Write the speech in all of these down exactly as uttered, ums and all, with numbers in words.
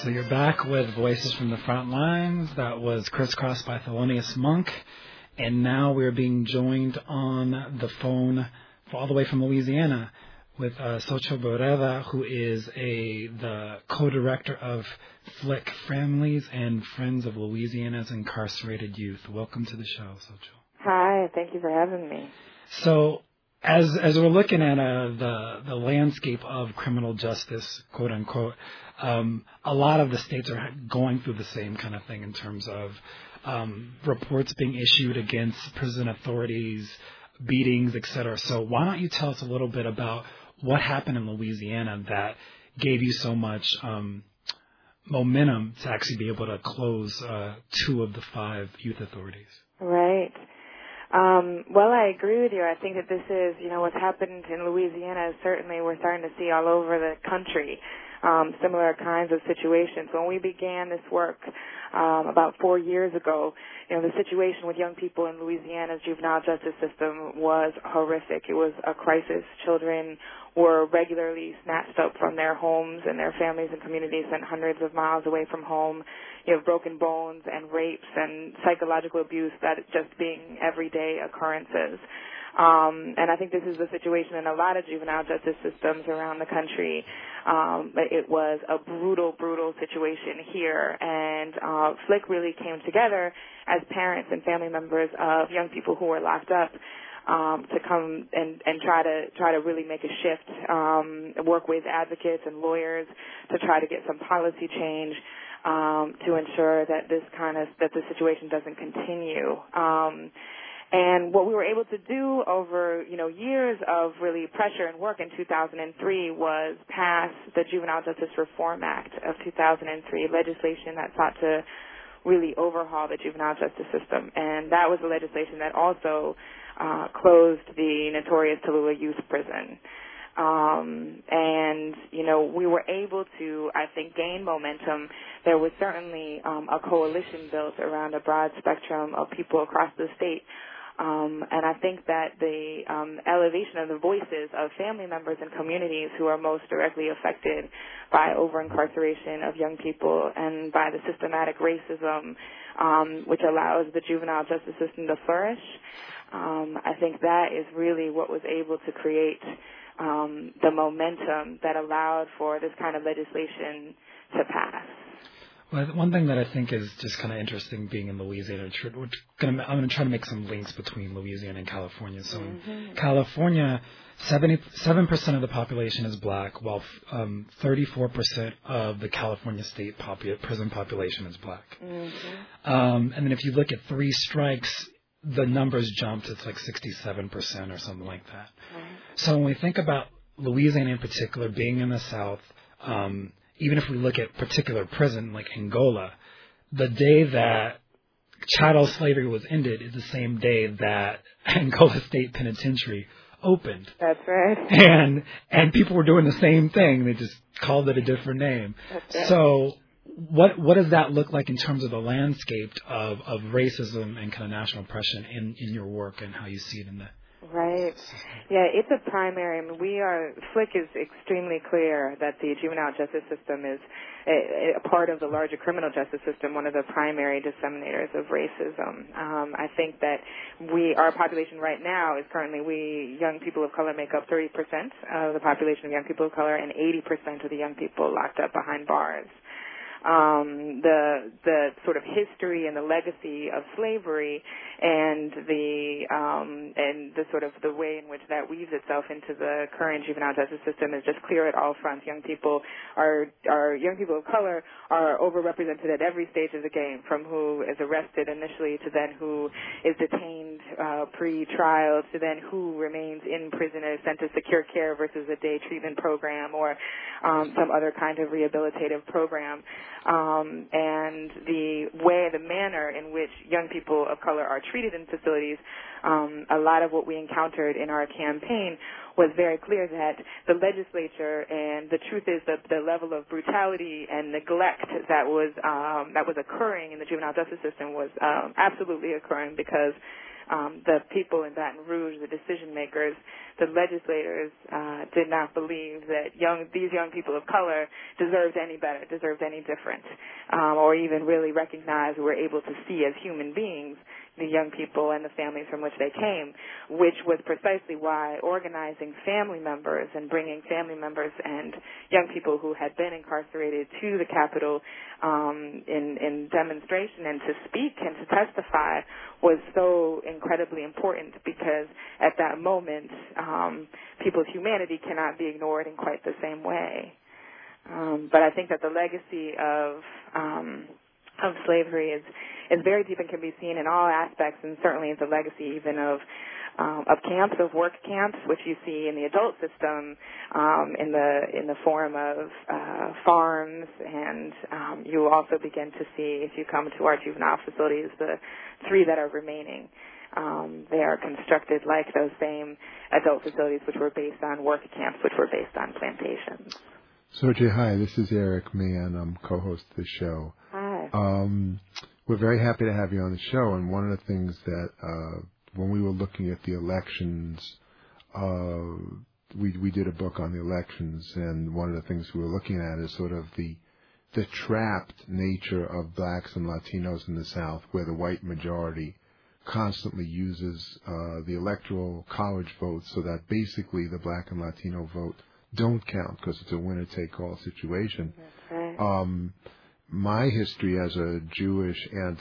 So you're back with Voices from the Front Lines. That was Crisscross by Thelonious Monk. And now we're being joined on the phone all the way from Louisiana with uh, Xochitl Borreda, who is a the co-director of Flick Families and Friends of Louisiana's Incarcerated Youth. Welcome to the show, Xochitl. Hi, thank you for having me. So as as we're looking at uh, the, the landscape of criminal justice, quote unquote, um, a lot of the states are going through the same kind of thing in terms of um, reports being issued against prison authorities, beatings, et cetera. So why don't you tell us a little bit about what happened in Louisiana that gave you so much um, momentum to actually be able to close uh, two of the five youth authorities? Right. Um, well, I agree with you. I think that this is, you know, what's happened in Louisiana is certainly we're starting to see all over the country um, similar kinds of situations. When we began this work um, about four years ago, you know, the situation with young people in Louisiana's juvenile justice system was horrific. It was a crisis. Children were regularly snatched up from their homes and their families and communities sent hundreds of miles away from home. You have broken bones and rapes and psychological abuse that is just being everyday occurrences. Um, and I think this is the situation in a lot of juvenile justice systems around the country. Um, it was a brutal, brutal situation here. And uh, Flick really came together as parents and family members of young people who were locked up um, to come and, and try to try to really make a shift, um, work with advocates and lawyers to try to get some policy change um, to ensure that this kind of that the situation doesn't continue. Um, And what we were able to do over, you know, years of really pressure and work in two thousand three was pass the Juvenile Justice Reform Act of two thousand three, legislation that sought to really overhaul the juvenile justice system. And that was the legislation that also uh, closed the notorious Tallulah Youth Prison. Um, and, you know, we were able to, I think, gain momentum. There was certainly um, a coalition built around a broad spectrum of people across the state. Um, and I think that the um, elevation of the voices of family members and communities who are most directly affected by over-incarceration of young people and by the systematic racism um, which allows the juvenile justice system to flourish, um, I think that is really what was able to create um, the momentum that allowed for this kind of legislation to pass. Well, one thing that I think is just kind of interesting being in Louisiana, we're gonna, I'm going to try to make some links between Louisiana and California. So mm-hmm. in California, seventy-seven percent of the population is black, while um, thirty-four percent of the California state popu- prison population is black. Mm-hmm. Um, and then if you look at three strikes, the numbers jumped. It's like sixty-seven percent or something like that. Mm-hmm. So when we think about Louisiana in particular, being in the South, um, even if we look at particular prison like Angola, the day that chattel slavery was ended is the same day that Angola State Penitentiary opened. That's right. And and people were doing the same thing. They just called it a different name. That's right. So what what does that look like in terms of the landscape of, of racism and kind of national oppression in, in your work and how you see it in the Right. Yeah, it's a primary. I mean, we are, Flick is extremely clear that the juvenile justice system is a, a part of the larger criminal justice system, one of the primary disseminators of racism. Um, I think that we, our population right now is currently, we, young people of color make up thirty percent of the population of young people of color and eighty percent of the young people locked up behind bars. Um, the the sort of history and the legacy of slavery and the um, and the sort of the way in which that weaves itself into the current juvenile justice system is just clear at all fronts. Young people are are young people of color are overrepresented at every stage of the game, from who is arrested initially to then who is detained uh, pre-trial to then who remains in prison and is sent to secure care versus a day treatment program or um, some other kind of rehabilitative program. Um, and the way, the manner in which young people of color are treated in facilities, um, a lot of what we encountered in our campaign was very clear that the legislature, and the truth is that the level of brutality and neglect that was um, that was occurring in the juvenile justice system was um, absolutely occurring because um, the people in Baton Rouge, the decision makers, the legislators, uh, did not believe that young these young people of color deserved any better, deserved any different, um, or even really recognized or were able to see as human beings the young people and the families from which they came, which was precisely why organizing family members and bringing family members and young people who had been incarcerated to the Capitol um, in, in demonstration and to speak and to testify was so incredibly important, because at that moment um, people's humanity cannot be ignored in quite the same way. Um, but I think that the legacy of um, of slavery is is very deep and can be seen in all aspects, and certainly is a legacy even of um, of camps, of work camps, which you see in the adult system, um, in the in the form of uh, farms, and um, you will also begin to see, if you come to our juvenile facilities, the three that are remaining. Um, they are constructed like those same adult facilities, which were based on work camps, which were based on plantations. Soji, hi, this is Eric Mann. I'm co-host of the show. Hi. Um, we're very happy to have you on the show, and one of the things that uh, when we were looking at the elections, uh, we we did a book on the elections, and one of the things we were looking at is sort of the the trapped nature of blacks and Latinos in the South, where the white majority constantly uses uh, the electoral college vote so that basically the black and Latino vote don't count because it's a winner-take-all situation. Right. Um, my history as a Jewish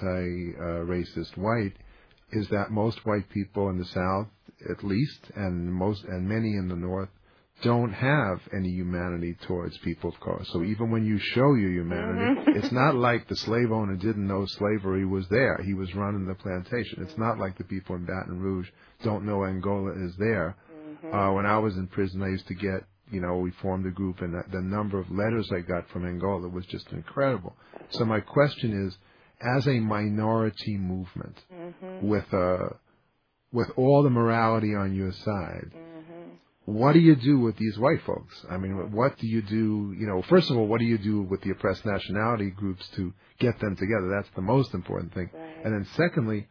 anti-racist white is that most white people in the South, at least, and most and many in the North, don't have any humanity towards people of color. So even when you show your humanity, Mm-hmm. it's not like the slave owner didn't know slavery was there. He was running the plantation. It's not like the people in Baton Rouge don't know Angola is there. Mm-hmm. Uh, when I was in prison, I used to get, you know, we formed a group, and the number of letters I got from Angola was just incredible. So my question is, as a minority movement, Mm-hmm. with uh, with all the morality on your side, Mm-hmm. what do you do with these white folks? I mean, what do you do, you know, first of all, what do you do with the oppressed nationality groups to get them together? That's the most important thing. Right. And then secondly,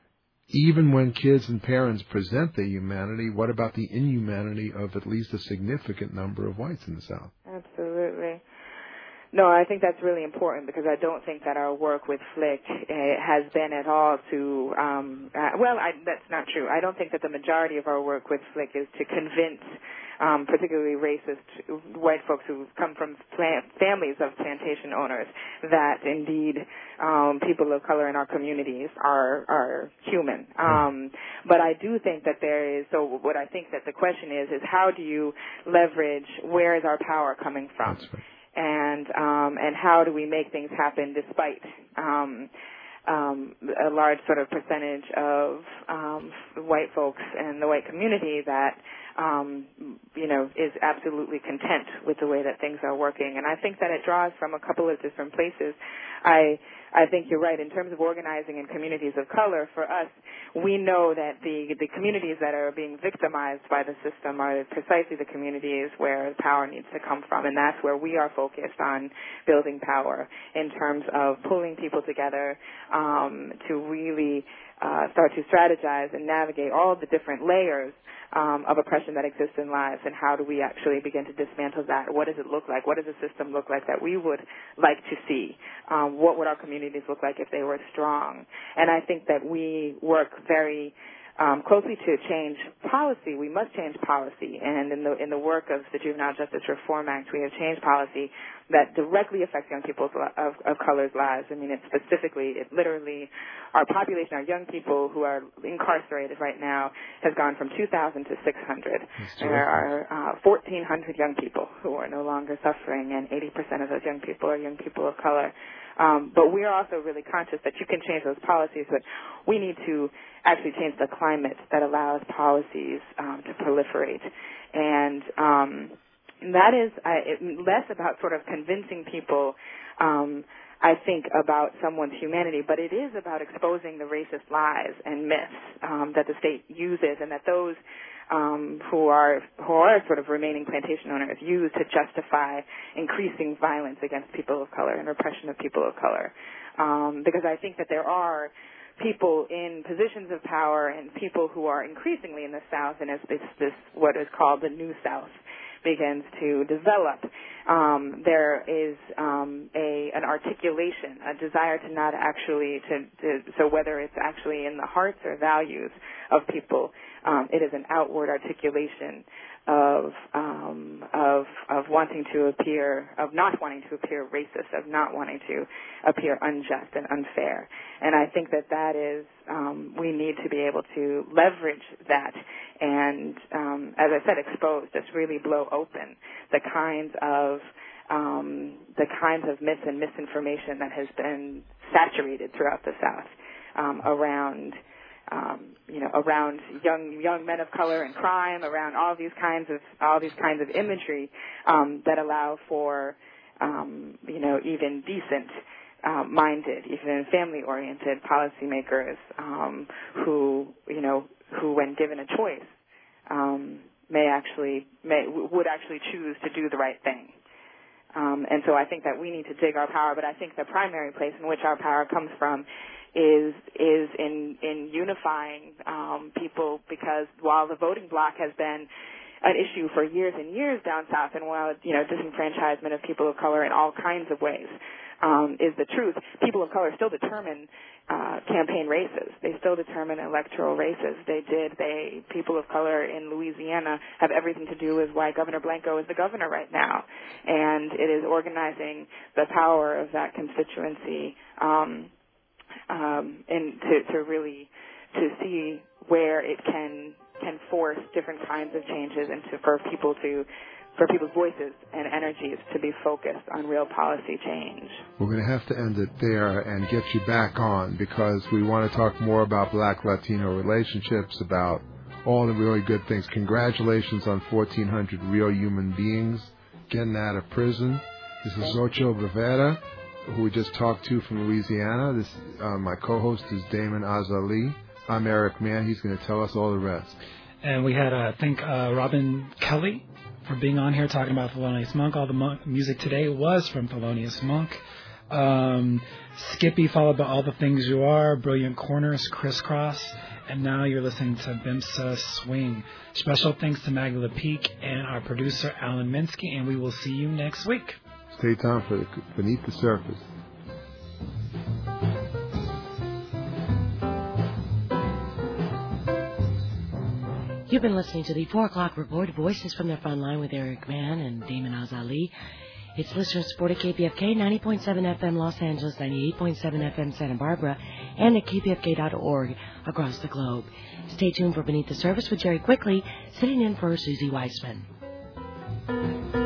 even when kids and parents present their humanity, what about the inhumanity of at least a significant number of whites in the South? Absolutely. No, I think that's really important, because I don't think that our work with Flick uh, has been at all to, um, uh, well, I, that's not true. I don't think that the majority of our work with Flick is to convince um, particularly racist white folks who come from plant, families of plantation owners that indeed um, people of color in our communities are, are human. Um, but I do think that there is, so what I think that the question is, is how do you leverage, where is our power coming from? That's right. And um, and how do we make things happen despite um, um, a large sort of percentage of um, white folks in the white community that um, you know is absolutely content with the way that things are working. And I think that it draws from a couple of different places. I I think you're right in terms of organizing in communities of color. For us, we know that the the communities that are being victimized by the system are precisely the communities where power needs to come from, and that's where we are focused on building power in terms of pulling people together um, to really uh, start to strategize and navigate all the different layers um, of oppression that exists in lives, and how do we actually begin to dismantle that? What does it look like? What does the system look like that we would like to see? Um, what would our communities look like if they were strong? And I think that we work very um, closely to change policy. We must change policy, and in the in the work of the Juvenile Justice Reform Act, we have changed policy that directly affects young people's of, of color's lives. I mean, it specifically, it literally, our population, our young people who are incarcerated right now has gone from two thousand to six hundred. There are uh, fourteen hundred young people who are no longer suffering, and eighty percent of those young people are young people of color. Um, but we are also really conscious that you can change those policies, but we need to actually change the climate that allows policies um, to proliferate. And um, that is uh, it, less about sort of convincing people, um, I think, about someone's humanity, but it is about exposing the racist lies and myths um, that the state uses, and that those Um, who are who are sort of remaining plantation owners use to justify increasing violence against people of color and repression of people of color. Um, because I think that there are people in positions of power and people who are increasingly in the South, and as this, this what is called the New South begins to develop, um, there is um, a an articulation, a desire to not actually to, to so whether it's actually in the hearts or values of people, um, it is an outward articulation of um, of of wanting to appear, of not wanting to appear racist, of not wanting to appear unjust and unfair. And I think that that is um, we need to be able to leverage that and, um, as I said, expose, just really blow open the kinds of um, the kinds of myths and misinformation that has been saturated throughout the South um, around. Um, you know, around young young men of color and crime, around all these kinds of all these kinds of imagery um, that allow for, um, you know, even decent, uh, minded, even family-oriented policymakers um, who, you know, who, when given a choice, um, may actually may would actually choose to do the right thing. Um, and so I think that we need to dig our power, but I think the primary place in which our power comes from is is in in unifying um, people, because while the voting bloc has been an issue for years and years down south, and while, you know, disenfranchisement of people of color in all kinds of ways um, is the truth, people of color still determine uh, campaign races. They still determine electoral races. They did. They people of color in Louisiana have everything to do with why Governor Blanco is the governor right now, and it is organizing the power of that constituency. Um, Um, and to, to really to see where it can can force different kinds of changes, and to for people to for people's voices and energies to be focused on real policy change. We're going to have to end it there and get you back on, because we want to talk more about Black-Latino relationships, about all the really good things. Congratulations on fourteen hundred real human beings getting out of prison. This is Xochitl Rivera, who we just talked to from Louisiana. This, uh, my co-host is Damon Azali. I'm Eric Mann. He's going to tell us all the rest. And we had, uh, I think, uh, Robin Kelly for being on here talking about Thelonious Monk. All the mon- music today was from Thelonious Monk. Um, Skippy followed by All the Things You Are, Brilliant Corners, Crisscross, and now you're listening to Bimsa Swing. Special thanks to Magda Lepeak and our producer, Alan Minsky, and we will see you next week. Stay tuned for the Beneath the Surface. You've been listening to the four o'clock report, Voices from the Frontline with Eric Mann and Damon Azali. It's listener supported K P F K, ninety point seven F M Los Angeles, ninety-eight point seven F M Santa Barbara, and at K P F K dot org across the globe. Stay tuned for Beneath the Surface with Jerry Quickly, sitting in for Susie Weissman.